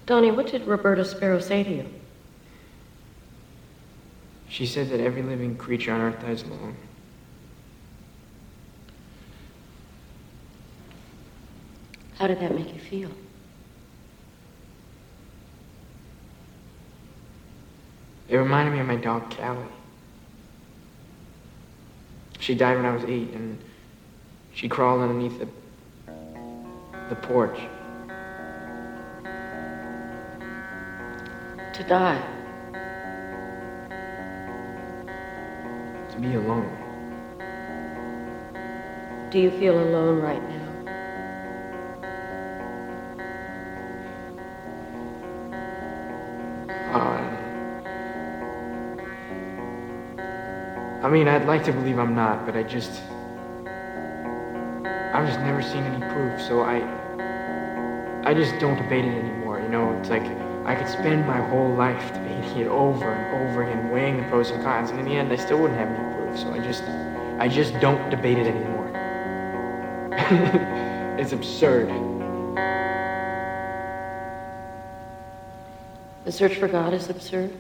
Donnie, what did Roberta Sparrow say to you? She said that every living creature on Earth dies alone. How did that make you feel? It reminded me of my dog, Callie. She died when I was 8, and she crawled underneath the porch. To die. To be alone. Do you feel alone right now? I mean, I'd like to believe I'm not, but I've just never seen any proof, so I just don't debate it anymore, you know? It's like I could spend my whole life debating it over and over again, weighing the pros and cons, and in the end, I still wouldn't have any proof, so I just don't debate it anymore. It's absurd. The search for God is absurd?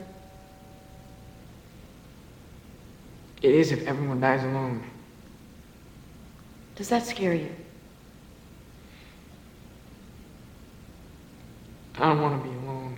It is if everyone dies alone. Does that scare you? I don't want to be alone.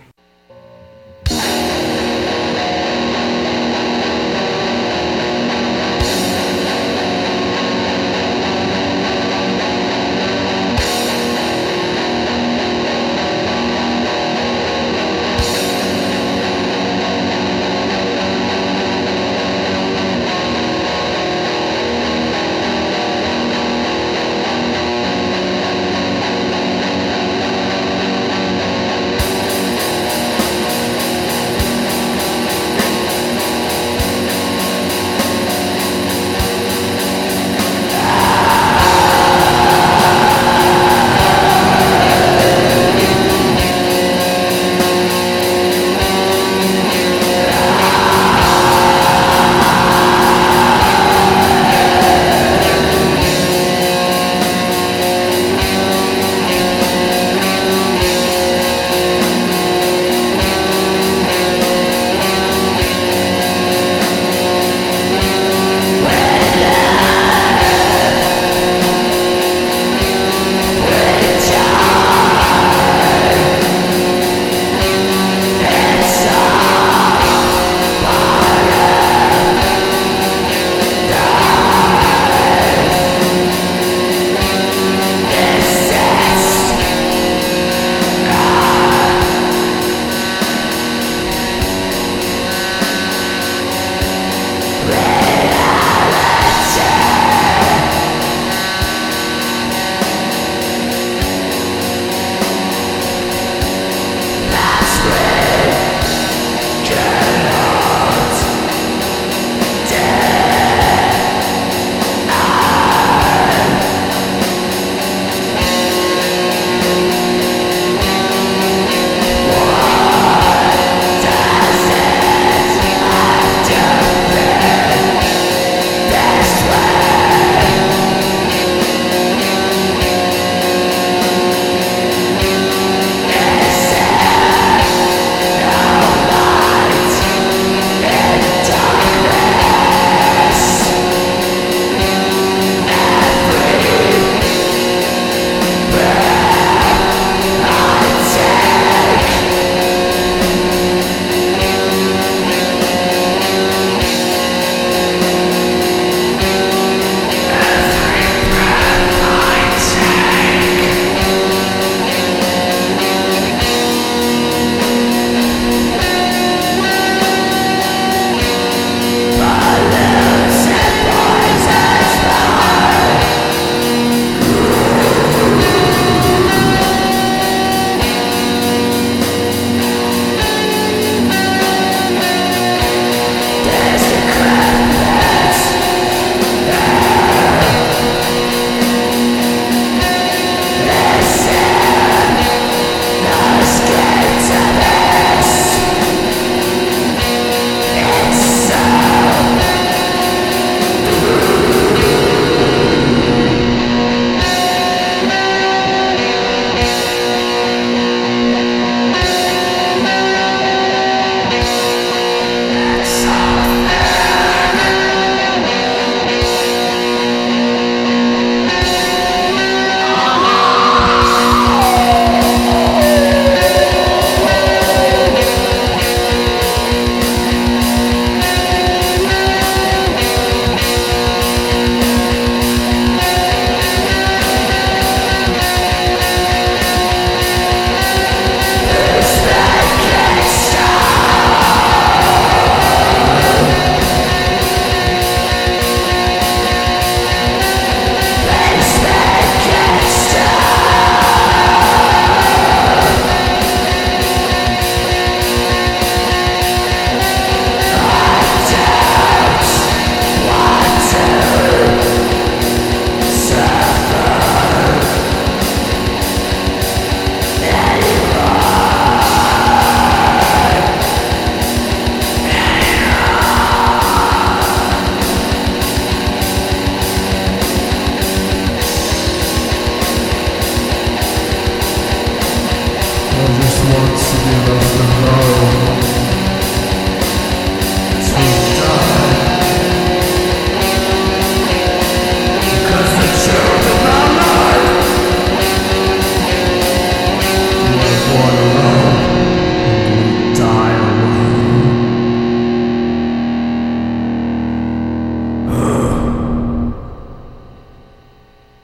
wants to give up the